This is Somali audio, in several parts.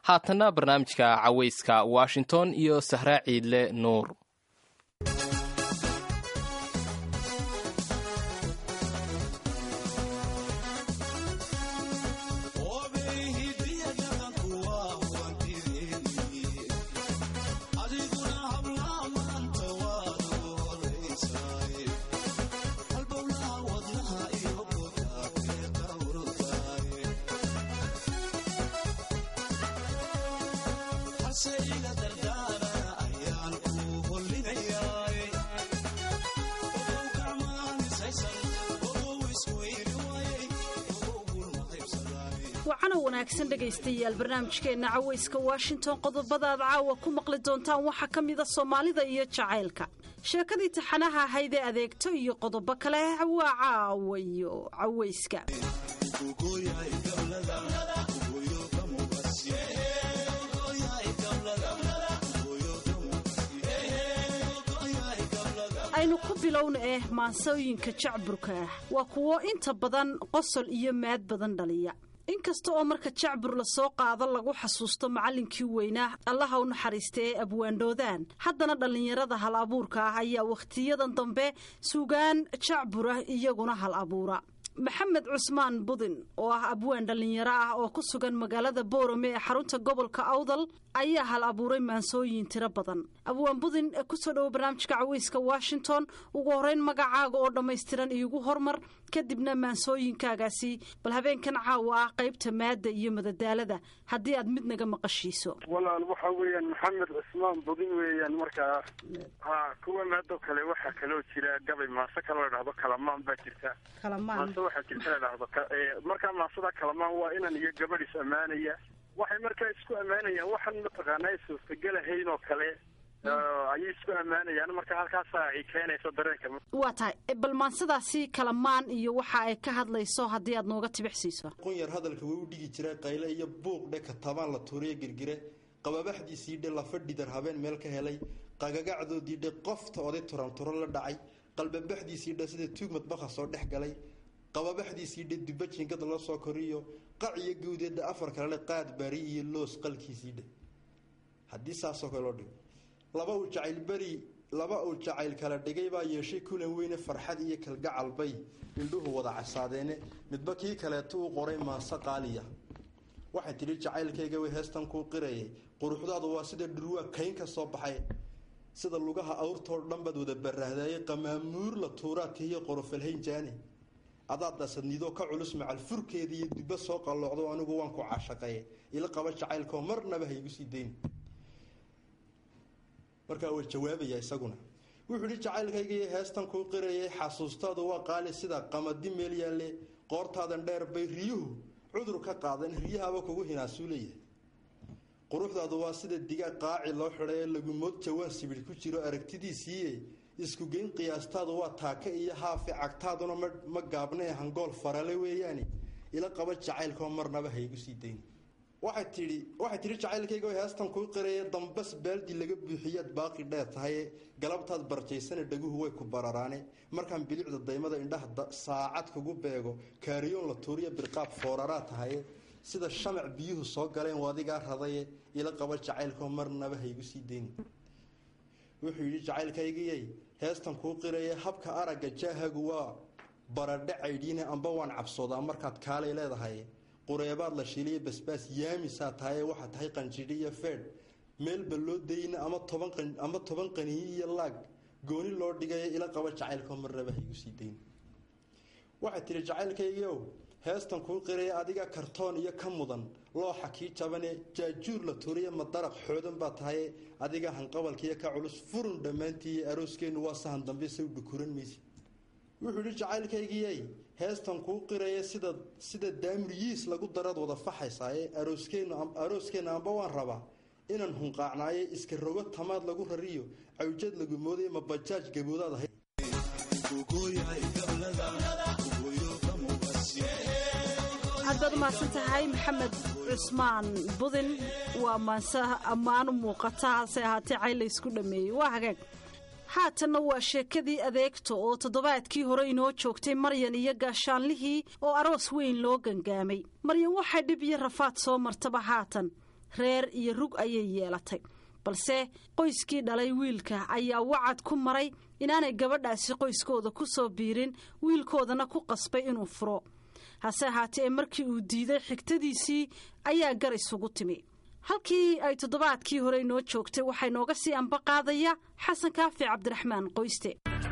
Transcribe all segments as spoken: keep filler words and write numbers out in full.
haatanna barnaamijka cawayska Washington iyo Sahra Ciidle Nuur. waxaana wanaagsan dhagaystayaal barnaamijkeena cawayska Washington qodobada aad caawa ku maqli doontaan waxa kamid ah Soomaalida iyo jacaylka sheekadii taxanaha ahayd ee adeegto iyo qodobo kale waa caawayo cawayska aynu ku bilowna eh maansooyinka jacburka ah waa kuwo inta badan qosol iyo maad badan dhaliya inkasta oo marka jacbur la soo qaado lagu xasuusto macallinkii weynaa allaha u naxariistay ee abwaandhoodaan haddana dhallinyarada hal abuurka ah ayaa wakhtiyadan dambe suugaan jacbur ah iyaguna hal abuura maxamed cusmaan budin oo ah abwaan dhalinyaro ah oo ku sugan magaalada Boorame ee xarunta gobolka Awdal ayaa hal abuuray maansooyin tiro badan abwaan budin ku soo dhaw barnaamijka cawayska Washington ugu horeyn magacaaga oo dhameystiran iigu hormar kadibna maansooyinkaagaasi bal habeenkan caawa ah qaybta maada iyo madadaalada haddii aad mid naga maqashiiso walaan waxa weeyaan maxamed cusmaan budin weeyaan markaa ha kuwa maado kale waxa kale jira gabay maasa kale la dhahdo kalamaan baa jirta kalamaan waxa jirta la dhahdo marka maasada kalamaan waa inaan iyo gabadhis amaanaya waxay markaa isku amaanayaan waxan mataqaanaa isoo fagalahayn oo kale ayay isku amaanayaan marka halkaas ay keenayso dareenka waa tahay bal maansadaasi kalamaan iyo waxa ay ka hadlayso haddii aad nooga tibixsiiso qunyar hadalka way u dhigi jiray qayle iyo buuq dhaka tabaan la tuuriyo girgire qababaxdiisii dhe la fadhidar habeen meel ka helay qagagacdoodii dhe qofta oday turan turo la dhacay qalbabaxdiisii dhe sida tuugmad baqa soo dhex galay qababaxdiisii dhe dubajingada la soo koriyo qaciyo guudeeda afar kale qaad bari iyo loos qalkiisii dhe haddii saasoo kale loo dhigo laba uu jacayl bari laba uu jacayl kala dhigay baa yeeshay kulan weyne farxad iyo kalgacal bay indhuhu wada casaadeene midba kii kaleeto u qoray maansa qaaliya waxay tidhi jacaylkayga way heestan kuu qirayay quruxdaadu waa sida dhurwaa kayn ka soo baxay sida lugaha awrtoo dhan baad wada barahdaayay qamaamuur la tuuraadkaiyo qorofalhayn jaani adaad dasadnido ka culus macal furkeeda iyo dibba soo qalloocdo anigu waan ku caashaqeeye ila qaba jacaylkoo marnaba ha igu sii dayn markaa waa jawaabaya isaguna wuxuu yidhi jacaylkayga iyo heestan kuu qirayay xasuustaadu waa qaali sida qamadi meel yaalle qoortaadan dheer bay riyuhu cudur ka qaadan riyahaaba kugu hinaasuu leeyahay quruxdaadu waa sida digaag qaaci loo xidhay ee lagumood jawaan sibidh ku jiro aragtidiisiiye isku geyn qiyaastaadu waa taaka iyo haafi cagtaaduna ma gaabnee hangool farale weeyaani ila qaba jacaylkoo marnaba ha igu sii dayn waxay tidhi waxay tidhi jacaylkayga heestan kuu qiraya dambas baaldi laga buuxiyaad baaqi dheer tahay galabtaad barjaysana dhaguhu way ku bararaane markaan bilicda daymada indhaha saacad kugu beego kaariyoon la tuuriya birqaab fooraraa tahay sida shamac biyuhu soo galeen wadigaa radaye ila qaba jacaylkoo marnaba ha igu sii dayn wuxuu yidhi jacaylkaygiyay heestan kuu qiraya habka aragga jaahagu waa baradhe caydhiine amba waan cabsoodaa markaad kaalay leedahay qureebaad la shiiliya basbaas yaamisaa tahay waxaa tahay qanjidhi iyo feedh meelba loo dayna ama toban ama toban qaniyi iyo laag gooni loo dhigaya ila qaba jacaylkoo marnaba ha igu sii dayn waxay tidhi jacaylkaygiiow heestan kuu qiraya adiga kartoon iyo ka mudan looxa kii jabane jaajuur la turiya madaraq xoodan baa tahay adiga hanqabalkiiyo ka culus furun dhammaantii iyo arooskeennu waa sahan dambe saw dhukuran maysi wuxuu yidhi jacaylkaygiyay heestan kuu qiraya sida sida daamriyiis lagu darad wada faxaysaaye arooskeennu arooskeenna amba waan rabaa inaan hunqaacnaaye iska rogo tamaad lagu rariyo cawjad lagu mooday ma bajaaj gaboodaad ahayd haddaad mahadsan tahay maxamed cusmaan budin waa maanse ammaan u muuqata hase ahaatee cay la ysku dhammeeyey waa hagaag haatanna waa sheekadii adeegto oo toddobaadkii hore inoo joogtay maryan iyo gaashaanlihii oo aroos weyn loo gangaamay maryan waxay dhib iyo rafaad soo martaba haatan reer iyo rug ayay yeelatay balse qoyskii dhalay wiilka ayaa wacad ku maray inaanay gabadhaasi qoyskooda ku soo biirin wiilkoodana ku qasbay inuu furo hase ahaatee markii uu diiday xigtadiisii ayaa gar isugu timi halkii ay toddobaadkii hore inoo joogtay waxay nooga sii anba qaadaya xasan kaafi cabdiraxmaan qoyste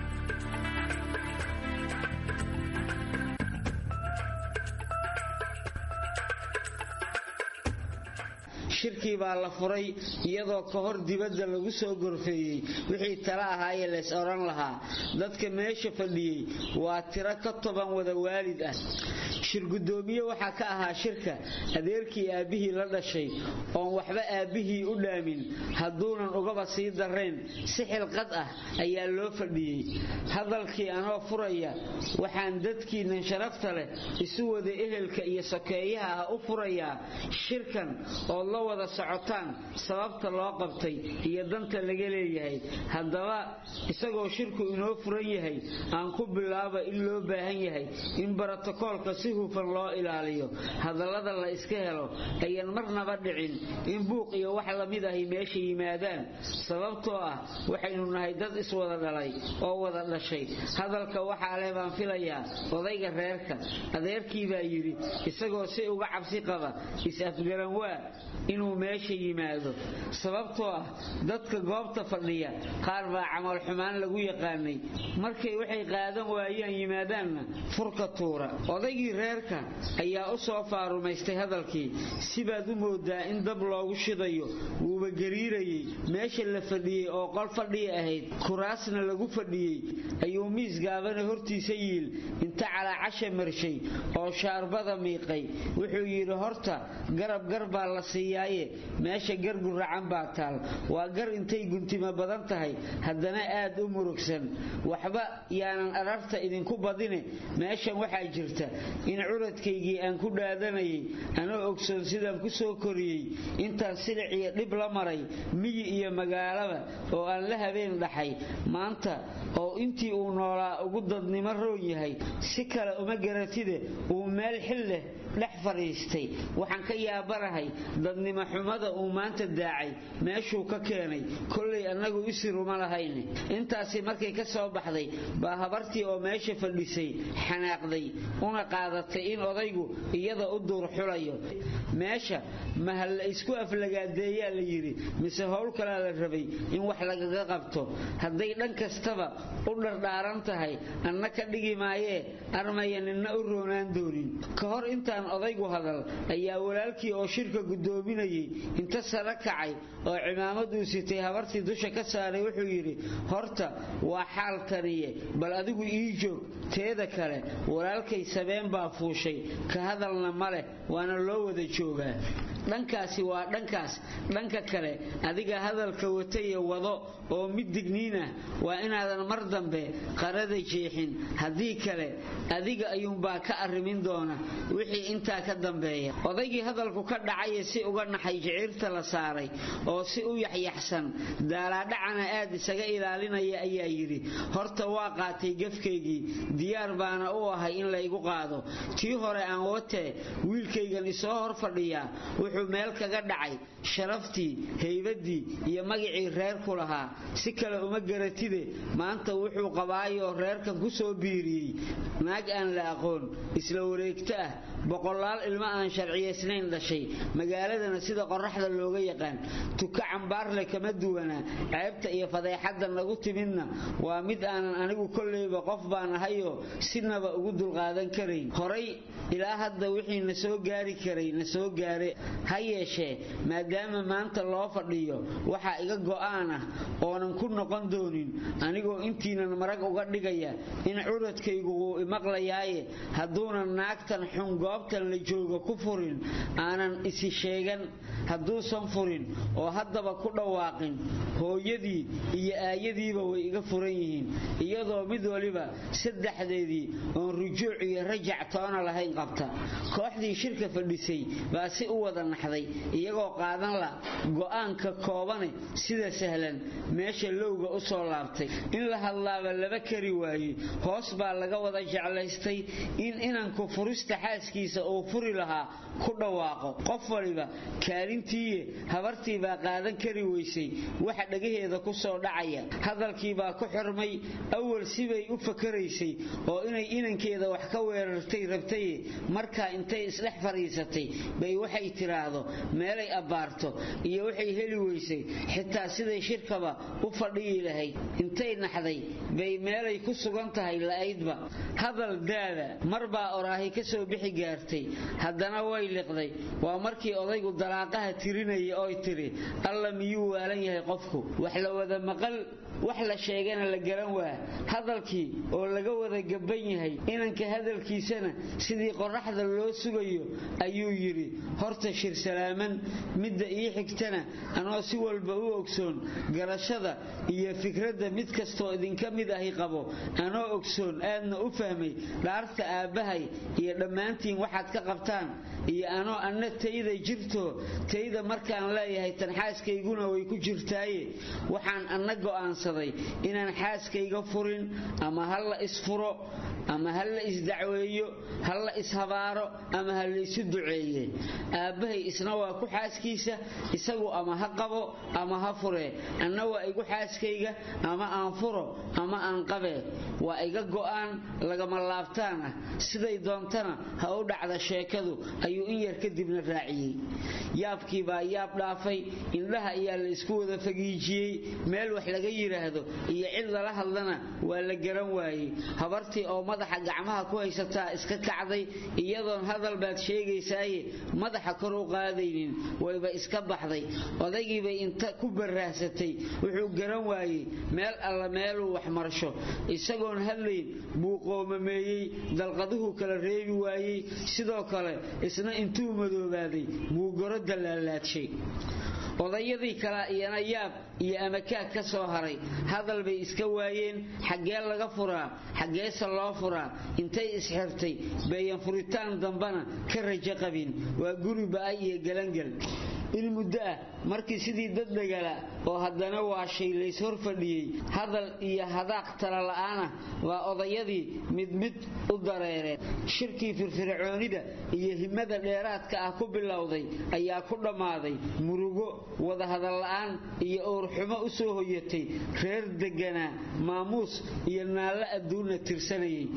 shirkii baa la furay iyadoo ka hor dibadda lagu soo gorfeeyey wixii tala ahaayee lees oran lahaa dadka meesha fadhiyey waa tiro ka toban wada waalid ah shir gudoomiye waxaa ka ahaa shirka adeerkii aabbihii la dhashay oon waxba aabbihii u dhaamin hadduunan ugaba sii darrayn si xilqad ah ayaa loo fadhiyey hadalkii anoo furaya waxaan dadkiinnan sharafta leh isu wada ehelka iyo sokeeyaha ah u furayaa shirkan oo la wada socotaan sababta loo qabtay iyo danta laga leeyahay haddaba isagoo shirku inoo furan yahay aan ku bilaaba in loo baahan yahay in borotokoolka si hufan loo ilaaliyo hadallada la iska helo ayaan marnaba dhicin in buuq iyo wax lamid ahi meesha yimaadaan sababtoo ah waxaynu nahay dad iswada dhalay oo wada dhashay hadalka waxaa leh baan filayaa odayga reerka adeerkii baa yidhi isagoo si uga cabsi qaba is-afgaran waa inuu meesha yimaado sababtoo ah dadka goobta fadhiya qaar baa camal xumaan lagu yaqaanay markay waxay qaadan waayaan yimaadaanna furka tuura odaygii reerka ayaa u soo faarumaystay hadalkii sibaad u moodaa in dab loogu shidayo wuuba gariirayey meesha la fadhiyey oo qol fadhiya ahayd kuraasna lagu fadhiyey ayuu miis gaabana hortiisa yiil inta calaacasha marshay oo shaarbada miiqay wuxuu yidhi horta garab gar baa la siiyaaye meesha gar guracan baa taal waa gar intay guntimo badan tahay haddana aad u murugsan waxba yaanan ararta idinku badine meeshan waxaa jirta in curadkaygii aan ku dhaadanayay anoo ogsoon sidaan ku soo koriyey intaan silic iyo dhib la maray miyi iyo magaalaba oo aan la habeen dhaxay maanta oo intii uu noolaa ugu dadnimo roon yahay si kale uma garatide uu meel xil leh dhex fadhiistay waxaan ka yaabanahay dadnimo xumada uu maanta daacay meeshuu ka keenay kollay annagu isi ruma lahayne intaasi markay ka soo baxday baa habartii oo meesha fadhisay xanaaqday una qaadatay in odaygu iyada u duur xulayo meesha mahal la isku aflagaadeeyaa la yidhi mise howl kalaa la rabay in wax lagaga qabto hadday dhan kastaba u dhardhaaran tahay anna ka dhigi maayee armaya ninna u roonaan doonin ka hor intaan odaygu hadal ayaa walaalkii oo shirka gudoominayay inta sara kacay oo cimaamad uu sitay habartii dusha ka saaray wuxuu yidhi horta waa xaalkaniye bal adigu ii joog teeda kale walaalkay sabeen baa fuushay ka hadalna ma leh waana loo wada joogaa dhankaasi waa dhankaas dhanka kale adiga hadalka wataye wado oo mid digniin ah waa inaadan mar dambe qarada jeexin haddii kale adiga ayuunbaa ka arrimin doona wixii intaa ka dambeeya odaygii hadalku ka dhacaye si uga naxay jiciirta la saaray oo si u yaxyaxsan daalaadhacana aad isaga ilaalinaya ayaa yidhi horta waa qaatay gafkaygii diyaar baana u ahay in laygu qaado tii hore aan watee wiilkaygan isoo hor fadhiyaa wuxuu meel kaga dhacay sharaftii haybadii iyo magacii reerku lahaa si kale uma garatide maanta wuxuu qabaayoo reerkan ku soo biiriyey naag aan la aqoon isla wareegto ah boqolaal ilmo aan sharciyaysnayn dhashay magaaladana sida qoraxda looga yaqaan tuka cambaarle kama duwana ceebta iyo fadeexadda nagu timidna waa mid aanan anigu kolleyba qof baan ahayoo sinaba ugu dulqaadan karayn horay ilaa hadda wixii na soo gaari karay na soo gaare ha yeeshee maadaama maanta loo fadhiyo waxaa iga go'aan ah oonan ku noqon doonin anigoo intiinan marag uga dhigaya in curadkaygu wuu imaqlayaaye hadduunan naagtan xun goobtan la jooga ku furin aanan isi sheegan hadduusan furin oo haddaba ku dhawaaqin hooyadii iyo aayadiiba way iga furan yihiin iyadoo mid waliba saddexdeedii oon rujuuc iyo rajac toona lahayn qabta kooxdii shirka fadhisay baa si u wada naxday iyagoo qaadan la go'aanka koobane sida sahlan meesha lowga u soo laabtay in la hadlaaba laba kari waayey hoos baa laga wada jeclaystay in inanku furista xaaskiisa xaaskiisa oo furi lahaa ku dhawaaqo qof waliba kaalintii habartii baa qaadan kari weysay waxa dhagaheeda ku soo dhacaya hadalkii baa ku xirmay awal sibay u fakaraysay oo inay inankeeda wax ka weerartay rabtay marka intay isdhex fariisatay bay waxay tiraahdo meelay abaarto iyo waxay heli weysay xitaa siday shirkaba u fadhiyi lahayd intay naxday bay meelay ku sugan tahay laaydba hadal daada marba oraahi ka soo bixi gaartay haddana way liqday waa markii odaygu dalaaqaha tirinayay oo tiri alla miyuu waalan yahay qofku wax la wada maqal wax la sheegana la garan waa hadalkii oo laga wada gaban yahay inanka hadalkiisana sidii qoraxda loo sugayo ayuu yiri horta shir salaaman midda ii xigtana anoo si walba u ogsoon garashada iyo fikradda mid kasto idinka mid ahi qabo anoo ogsoon aadna u fahmay dhaarta aabahay iyo dhammaantiin waxaad ka qabtaan iyo anoo anna tayda jirto tayda markaan leeyahay tan xaaskayguna way ku jirtaaye waxaan anna go'aansaday inaan xaaskayga furin ama hal la isfuro ama hal la isdacweeyo hal la ishabaaro ama hal la isu duceeye aabahay isna waa ku xaaskiisa isagu ama ha qabo ama ha fure anna waa igu xaaskayga ama aan furo ama aan qabe waa iga go'aan lagama laabtaan ah siday doontana ha u dhacda sheekadu ayuu in yar kadibna raaciyay yaabkii baa yaab dhaafay indhaha ayaa la isku wada fagiijiyay meel wax laga yiraahdo iyo cid la hadlana waa la garan waayay habartii oo madaxa gacmaha ku haysata iska kacday iyadoon hadal baad sheegaysaaye madaxa kor u qaadaynin wayba iska baxday odaygii bay inta ku baraasatay wuxuu garan waayay meel alla meel uu wax marsho isagoon hadlayn buu qoomameeyay dalqaduhu kala reebi waayay sidoo kale isna intuu madoobaaday buu goro dalaalaadshay odayadii kala iyana yaab iyo amakaag ka soo haray hadal bay iska waayeen xagee laga furaa xageesa loo furaa intay isxirtay bayan furitaan dambana ka rajo qabin waa guri ba'ay iyo galangal in muddo ah markii sidii dad dhagala oo haddana waa shay leys hor fadhiyay hadal iyo hadaaq tala la'aana waa odayadii mid mid u dareereen shirkii firfircoonida iyo himada dheeraadka ah ku bilowday ayaa ku dhamaaday murugo wada hadal la'aan iyo uurxumo u soo hoyatay reer deganaa maamuus iyo naalla adduunna tirsanayay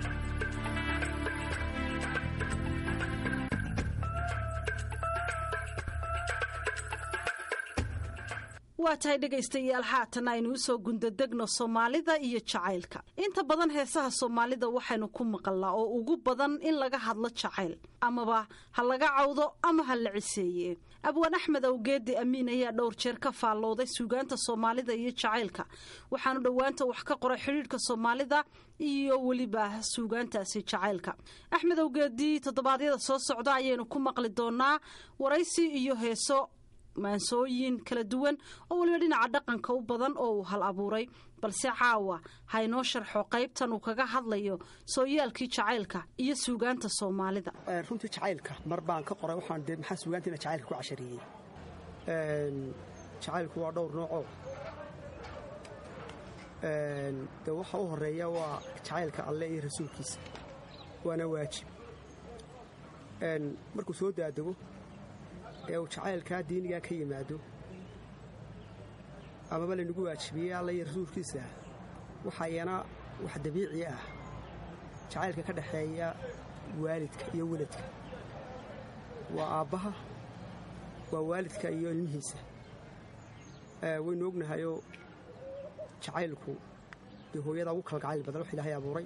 waa tahay dhegaystayaal haatan aynu soo gundadegno Soomaalida iyo jacaylka inta badan heesaha Soomaalida waxaynu ku maqalnaa oo ugu badan in laga hadlo jacayl amaba ha laga cawdo ama ha la ciseeye abwaan Axmed Awgeedi Amiin ayaa dhowr jeer ka faalooday suugaanta Soomaalida iyo jacaylka waxaanu dhawaanta wax ka qoray xiriirka Soomaalida iyo waliba suugaantaasi jacaylka Axmed Awgeedi toddobaadyada soo socda ayaynu ku maqli doonaa waraysi iyo heeso maansooyin kala duwan oo waliba dhinaca dhaqanka u badan oo uu hal abuuray balse caawa haynoo sharxo qaybtan uu kaga hadlayo sooyaalkii jacaylka iyo suugaanta Soomaalida runtii jacaylka mar baan ka qoray waxaan dee maxaa suugaantina jacaylka ku cashariyay een jacaylku waa dhowr nooc een de waxa u horeeya waa jacaylka Alle iyo rasuulkiisa waana waajib een markuu soo daadago ee jacaylka diiniga ka yimaado ama bal inagu waajibiyay Alle iyo rasuulkiisa waxa yana wax dabiici ah jacaylka ka dhaxeeya waalidka iyo wiladka waa aabaha waa waalidka iyo ilmihiisa ee waynu ognahay jacaylku ee hooyada ugu kala gacayl badan wax Ilaahay abuuray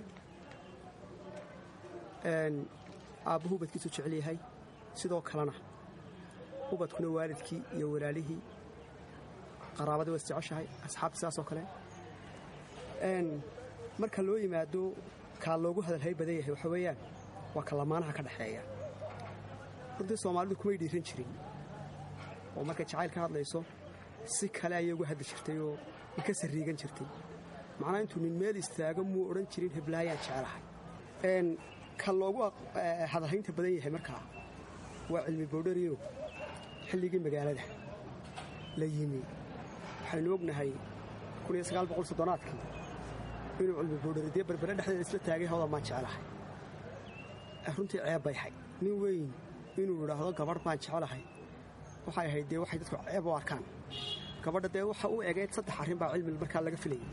een aabuhu badkiisu jecel yahay sidoo kalena ubadkuna waalidkii iyo walaalihii qaraabada way isjeceshahay asxaabta saas oo kale een marka loo yimaado ka loogu hadalhay badan yahay waxa weeyaan waa kalamaanaha ka dhaxeeya runtii Soomaalidu kuma dhiiran jirin oo marka jacayl ka hadlayso si kale ay ugu hadli jirtay oo ka sariigan jirtay macna intuu nin meel istaago muu oran jirin heblaayaan jecelahay een ka loogu hadalhaynta badan yahay marka waa cilmi boodhariyo xilligii magaalada la yimi waxaynu ognahay kun iyo sagaal boqol soddonaadkii inuu cilmi boodhariyo barbara dhexdeeda isla taagay hawada ma jecelahay runtii ceeb bay hay nin weyn inuu yidhaahdo gabadh baan jecelahay waxay ahayd dee waxay dadku ceeb u arkaan gabadha dee waxa u egeyd saddex arrin baa cilmi markaa laga filayay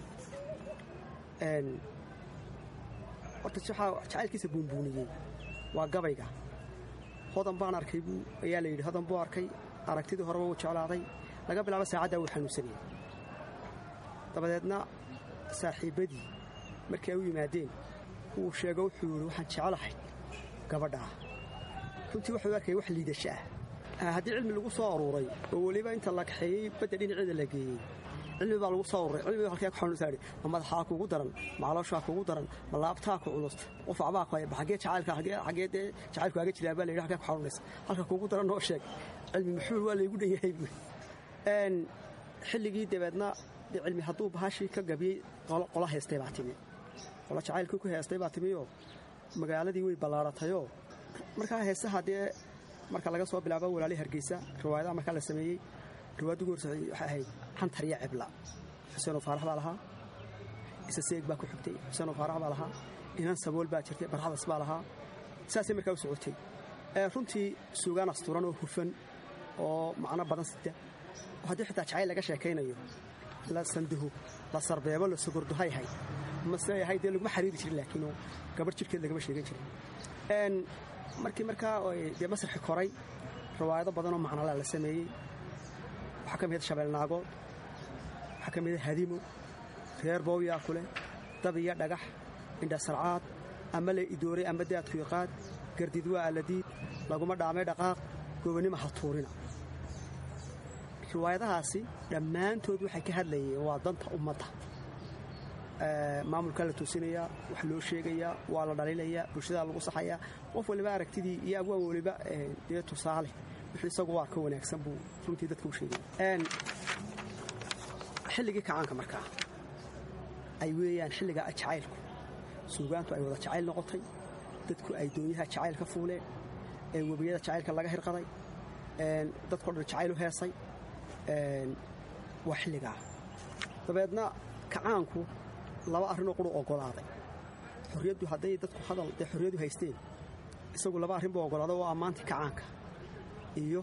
horta jacaylkiisa buunbuuniyey waa gabayga hodan baan arkay buu ayaa la yidhi hodan buu arkay aragtidii horeba wuu jeclaaday laga bilaabo saacaddaa wuu xanuunsanayay dabadeedna saaxiibbadii markii ay u yimaadeen wuu sheego wuxuu yidhi waxaan jecelahay gabadhaa runtii waxuu arkayay wax liidasho ah haddii cilmi lagu soo aruuray oo weliba inta la kaxeeyey badda dhinaceeda la geeyey cilmi baa lagu soo aruuray cilmi halkee ku xanuunsaadhi ma madaxaa kugu daran ma calooshaa kugu daran ma laabtaa ku culusta qof acbaa ku hayba xaggee jacaylka xaggee dee jacaylku aaga jiraa baa la yidhi halkee ku xanuunaysa halka kugu daran noo sheeg cilmi maxuul waa laygu dhan yahay buuri xilligii dabeedna cilmi hadduu bahashii ka gabiyey qola heestay baa timi qola jacaylkii ku heestay baa timiyoo magaaladii way ballaaratayoo markaa heesaha dee marka laga soo bilaabo walaali hargeysa riwaayadaha markaa la sameeyey riwaayaddu ugu horreysay waxay ahayd xantar iyo cibla xuseenoo faarax baa lahaa isa seeg baa ku xigtay xuseenoo faarax baa lahaa inan sabool baa jirtay barxadas baa lahaa saasay markaa u socotay runtii suugaan asturan oo hufan oo macno badan sita oo haddii xitaa jacayl laga sheekaynayo la sanduhu la sarbeebo la sugurduhay hay mase yahay dee laguma xariiri jirin laakiinoo gabadh jidhkeed lagama sheegan jirin markii markaa dee masraxi koray riwaayado badanoo macnolaa la sameeyey waxaa ka mida shabeelnaagood waxaa ka mida hadimo reer bowyaa kuleh dab iyo dhagax indhasarcaad ama la idooray ama daadku iqaad gardid waa alladiid laguma dhaamay dhaqaaq gobanima ha tuurina riwaayadahaasi dhammaantood waxay ka hadlayeen waa danta ummadda maamulkaa la toosinayaa wax loo sheegayaa waa la dhaliilayaa bulshadaa lagu saxayaa qof waliba aragtidii iyo abwaan waliba dee tusaale wixii isagu waa ka wanaagsan buu runtii dadka u sheegaya xilligii kacaanka markaa ay weeyaan xilligaa jacaylku suugaantu ay wada jacayl noqotay dadku ay doonyaha jacayl ka fuuleen ee webiyada jacaylka laga hirqaday dadkao dhan jacayl u heesay waa xilligaa dabeedna kacaanku laba arrinoo quru oggolaaday xorriyaddu hadday dadku hadal dee xorriyaddu haysteen isagu laba arrin buu oggolaaday oo ammaantii kacaanka iyo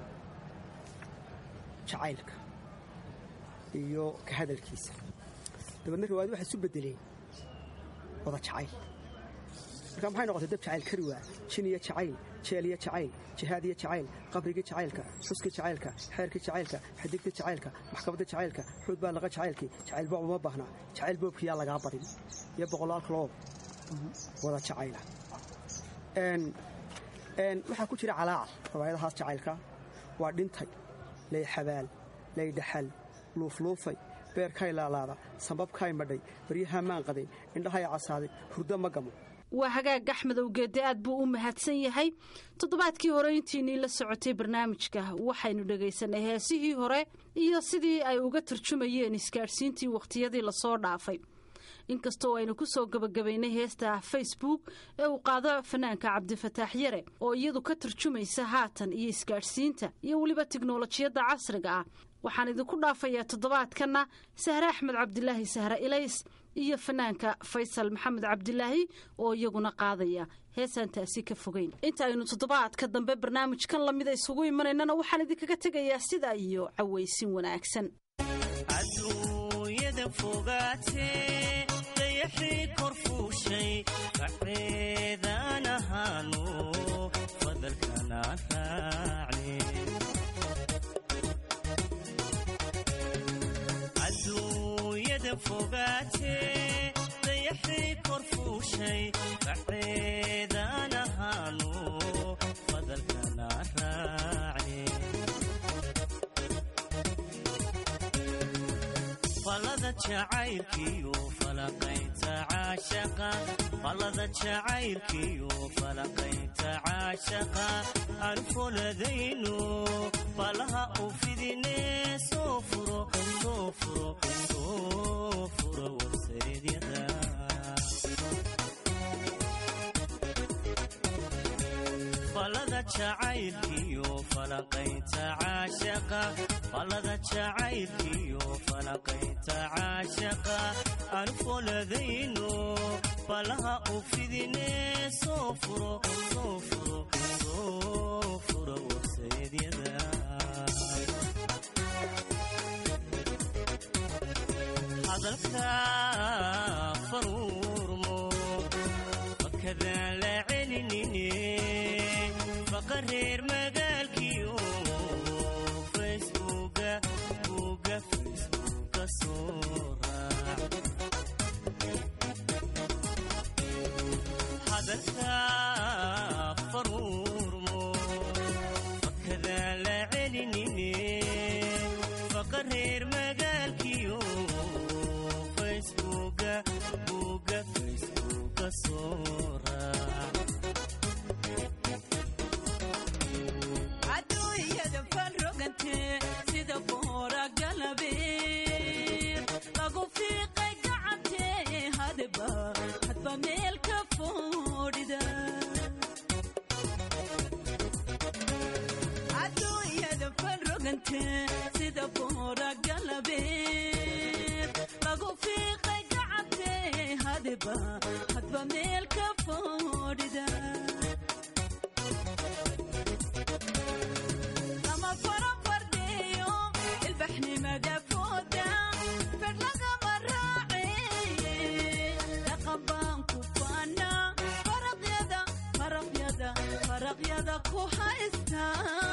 jacaylka iyo ka hadalkiisa dabeedna riwaayadu waxay isu beddeleen wada jacayl markaa maxay noqotay dab jacayl kari waa jin iyo jacayl jeel iyo jacayl jihaad iyo jacayl qabrigii jacaylka xuskii jacaylka xeerkii jacaylka xidigtii jacaylka maxkamadda jacaylka xuud baa laqa jacaylkii jacaylba uma baahnaa jacayl boobkiyaa lagaa barin iyo boqolaal kaloo wada jacayla waxaa ku jira calaacal riwaayadahaas jacaylka waa dhintay lay xabaal lay dhaxal luufluufay beerkay laalaada sambabkay madhay baryahaa maan qaday indhahay casaaday hurdo ma gamo waa hagaag axmedow geedde aad buu u mahadsan yahay toddobaadkii hore intiinii la socotay barnaamijka waxaynu dhegaysanay heesihii hore iyo sidii ay uga tarjumayeen isgaadhsiintii wakhtiyadii lasoo dhaafay inkastoo aynu ku soo gebagabaynay heesta facebook ee uu qaado fanaanka cabdifataax yare oo iyadu ka tarjumaysa haatan iyo isgaadhsiinta iyo weliba tiknolojiyadda casriga ah waxaan idinku dhaafayaa toddobaadkanna sahre axmed cabdilaahi sahre ilays iyo fanaanka faysal maxamed cabdilaahi oo iyaguna qaadaya heesaan taasi ka fogeyn inta aynu toddobaadka dambe barnaamijkan lamida isugu imanaynana waxaan idinkaga tegayaa sidaa iyo cawaysin wanaagsan adduunyada fogaatee dayaxii kor fuushay kaceedaan ahaano fadalkana raaci adduunyada fogaatee dayaxii kor fuushay kaceedaan ahaano fadalkana raaci falada jacaylkiyo falaqaynta caashaqa falada jacaylkiyo falaqaynta caashaqa aan foladayno falaha u fidinee soo furo soo furo soo furo warseedyada falada jacaylkiyo falaqaynta caashaqa falada jacaylkiyo falaqaynta caashaqa aan foladayno falaha u fidine soo furo soo furo soo furo warsaedyada hadalka faruurmo fakadaan la celinine faqareer magaalkiyo facebooka buuga facebooka soo raac hadalka faruurmo fakadaan la celinine faqareer magaalkiyo facebooka buuga facebooka soo raac adduunyada falrogante sida boora galabeer lagu fiiqay gacantee hadba hadba meel ka foodhida adduunyada falrogante sida boora galabeer lagu fiiqay gacantee hadba hadba meel ka foodhida lama farafardeeyo ilbaxnimada fooda fedlagama raace dhaqan baan ku faana faraqyada faraqyada faraqyada ku haysta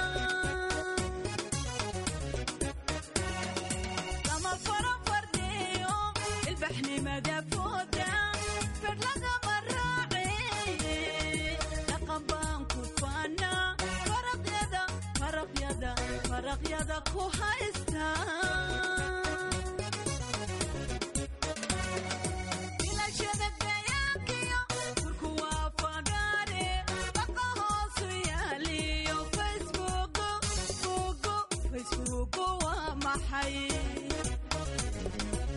lama farafardeeyo ilbaxnimada fooda fedlagama raace dhaqan baan ku faana faraqyada faraqyada faraqyada ku haysta ilashada bayaankiyo furku waa fagaare baqa hoosu yaaliyo facebook facebook waa maxay